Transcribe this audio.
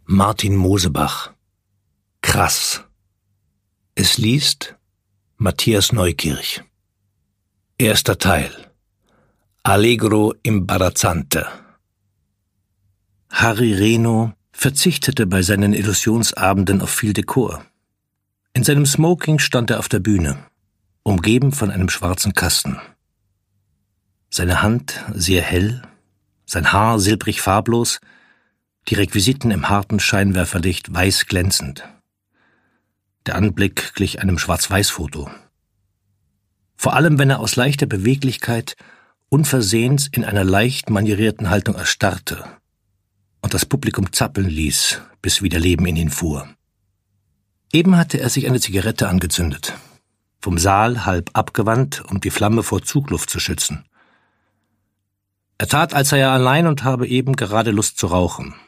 Martin Mosebach. Krass. Es liest Matthias Neukirch. Erster Teil. Allegro imbarazzante. Harry Reno verzichtete bei seinen Illusionsabenden auf viel Dekor. In seinem Smoking stand er auf der Bühne, umgeben von einem schwarzen Kasten. Seine Hand sehr hell, sein Haar silbrig farblos, die Requisiten im harten Scheinwerferlicht weiß glänzend. Der Anblick glich einem Schwarz-Weiß-Foto. Vor allem, wenn er aus leichter Beweglichkeit unversehens in einer leicht manierierten Haltung erstarrte und das Publikum zappeln ließ, bis wieder Leben in ihn fuhr. Eben hatte er sich eine Zigarette angezündet, vom Saal halb abgewandt, um die Flamme vor Zugluft zu schützen. Er tat, als sei er allein und habe eben gerade Lust zu rauchen.